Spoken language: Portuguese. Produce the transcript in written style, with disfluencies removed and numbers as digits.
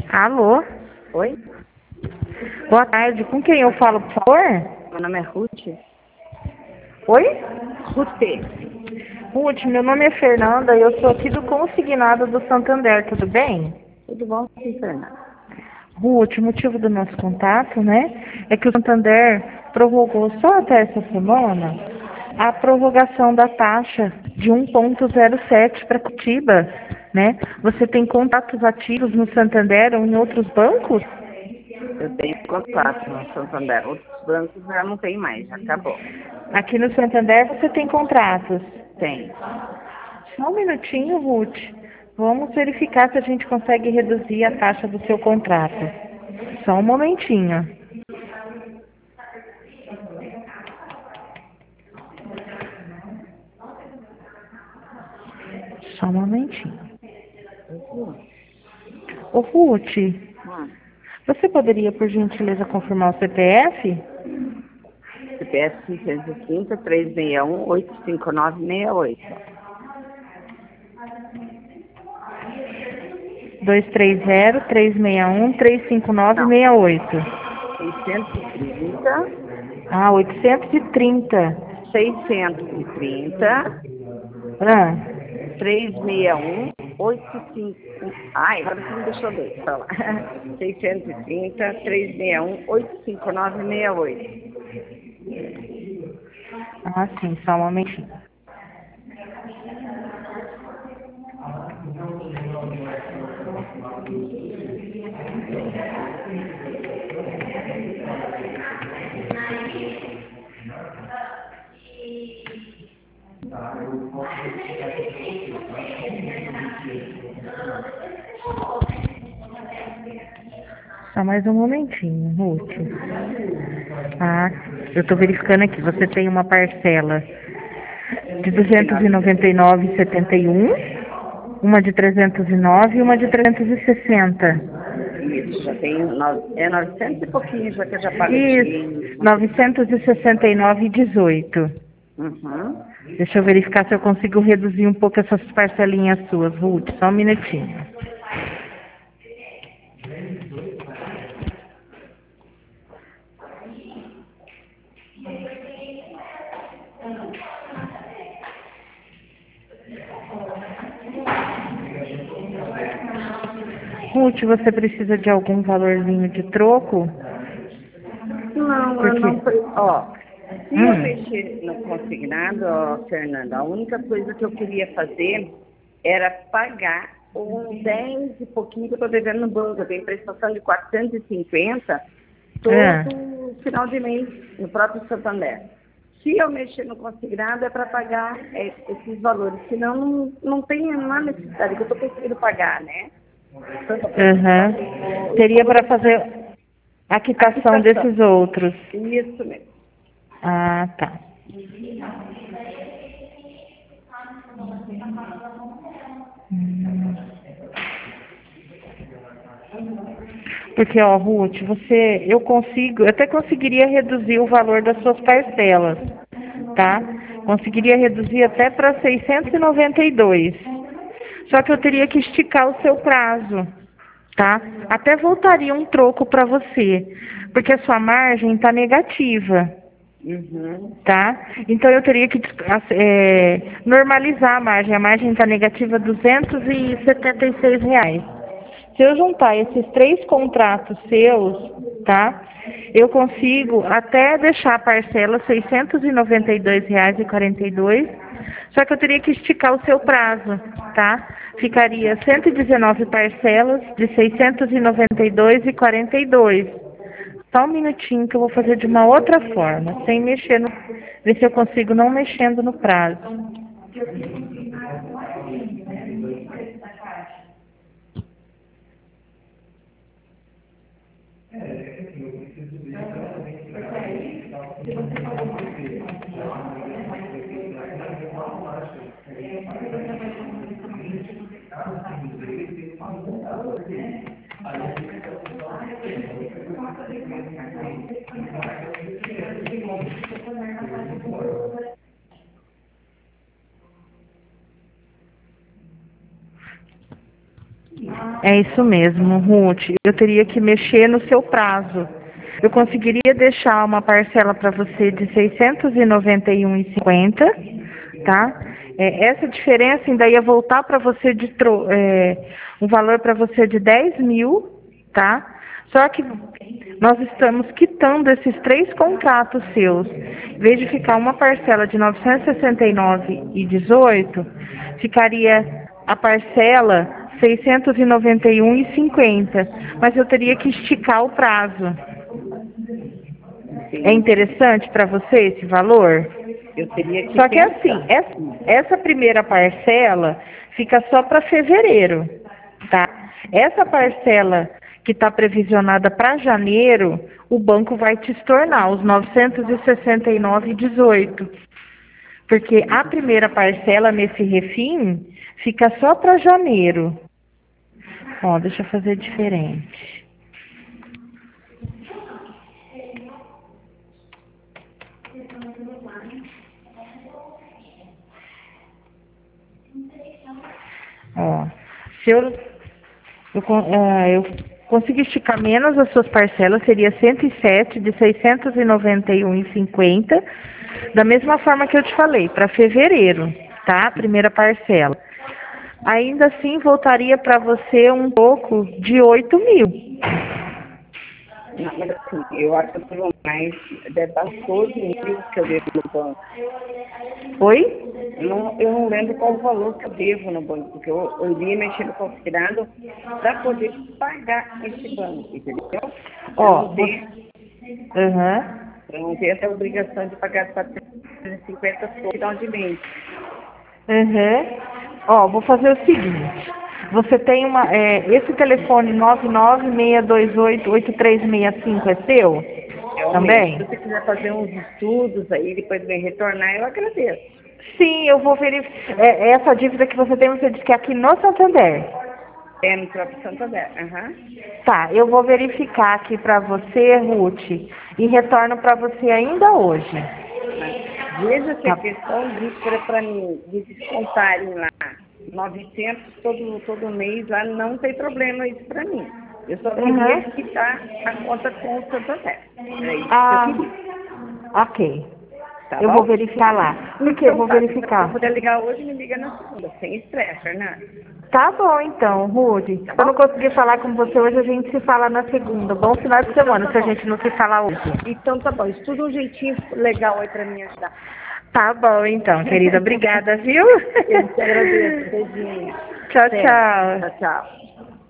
Alô? Oi? Boa tarde. Com quem eu falo, por favor? Meu nome é Ruth. Oi? Ruth. Ruth, meu nome é Fernanda e eu sou aqui do consignado do Santander, tudo bem? Tudo bom, sim, Fernanda? Ruth, o motivo do nosso contato, né, é que o Santander prorrogou só até essa semana a prorrogação da taxa de 1,07 para Curitiba, né? Você tem contatos ativos no Santander ou em outros bancos? Eu tenho contrato no Santander. Outros bancos já não tem mais, já acabou. Aqui no Santander você tem contratos. Tem. Só um minutinho, Ruth. Vamos verificar se a gente consegue reduzir a taxa do seu contrato. Só um momentinho. Só um momentinho. Ô, Ruth, você poderia, por gentileza, confirmar o CPF? CPF 630 361 85968. 230-361-35968. Não. 630 Ah, 830. 630 Ah, 361 85. Ai, agora você me deixou dois. Fala. 630 361 85968. sim, só um momentinho. Só mais um momentinho, Ruth. Eu estou verificando aqui. Você tem uma parcela de 299,71, uma de 309 e uma de 360. Isso, já tem 900 e pouquinho, já que eu já pago Isso, 969,18. Uhum. Deixa eu verificar se eu consigo reduzir um pouco essas parcelinhas suas, Ruth. Só um minutinho. Ruth, você precisa de algum valorzinho de troco? Não, eu Porque... não foi. Ó, se eu mexer no consignado, ó, Fernanda, a única coisa que eu queria fazer era pagar um 10 e pouquinho que eu estou devendo no banco. Eu tenho prestação de 450 todo final de mês, no próprio Santander. Se eu mexer no consignado é para pagar esses valores, senão não tem a necessidade, que eu estou conseguindo pagar, né? Teria para fazer a quitação desses outros. Isso mesmo. Ah, tá. Porque, ó, Ruth, eu até conseguiria reduzir o valor das suas parcelas, tá? Conseguiria reduzir até para 692. Só que eu teria que esticar o seu prazo, tá? Até voltaria um troco para você, porque a sua margem está negativa. Tá? Então eu teria que normalizar a margem está negativa R$ 276. Se eu juntar esses 3 contratos seus, tá? Eu consigo até deixar a parcela R$ 692,42, só que eu teria que esticar o seu prazo, tá? Ficaria 119 parcelas de R$ 692,42. Só um minutinho que eu vou fazer de uma outra forma, sem mexer no... Ver se eu consigo não mexendo no prazo. É isso mesmo, Ruth. Eu teria que mexer no seu prazo. Eu conseguiria deixar uma parcela para você de 691,50, tá? Essa diferença ainda ia voltar para você um valor para você de 10 mil, tá? Só que nós estamos quitando esses 3 contratos seus. Em vez de ficar uma parcela de 969,18, ficaria a parcela 691,50. Mas eu teria que esticar o prazo. É Sim. interessante para você esse valor? Eu teria que Só que pensar. assim, essa primeira parcela fica só para fevereiro, tá? Essa parcela que está previsionada para janeiro, o banco vai te estornar os 969,18. Porque a primeira parcela nesse refim fica só para janeiro. Ó, deixa eu fazer diferente. Ó, se eu conseguir esticar menos as suas parcelas, seria 107 de 691,50, da mesma forma que eu te falei, para fevereiro, tá? A primeira parcela. Ainda assim, voltaria para você um pouco de 8 mil. Não, mas assim, eu acho que eu devo mais, deve dar 12 mil que eu devo no banco. Oi? Eu não lembro qual o valor que eu devo no banco, porque eu iria mexer no consignado para poder pagar esse banco, entendeu? Ó, Eu não ter essa obrigação de pagar 450 no final de mês. Ó, vou fazer o seguinte. Você tem esse telefone 996288365 é seu? Realmente, se Também? você quiser fazer uns estudos aí, depois vem retornar, eu agradeço. Sim, eu vou verificar. Essa dívida que você disse que é aqui no Santander. É no próprio Santander. Aham. Tá, eu vou verificar aqui para você, Ruth, e retorno para você ainda hoje. Mas veja se a Tá. questão disso era para mim, de descontarem lá 900 todo mês, lá não tem problema isso para mim. Eu só queria Uhum. quitar a conta com o Santander. Era isso que eu Ah, queria. ok. Tá Eu vou bom? verificar lá. Por quê? Eu Então vou tá. Se você verificar. puder ligar hoje, me liga na segunda. Sem estresse, Fernanda. Tá bom, então, Ruth. Se Tá eu não bom? conseguir falar com você hoje, a gente se fala na segunda. Bom final de Então semana, tá se a bom. gente não se falar hoje. Então tá bom. Estuda um jeitinho legal aí pra me ajudar. Tá bom, então, querida. Obrigada, viu? Eu te agradeço. Beijinho. Tchau, Até. tchau. Tchau, tchau.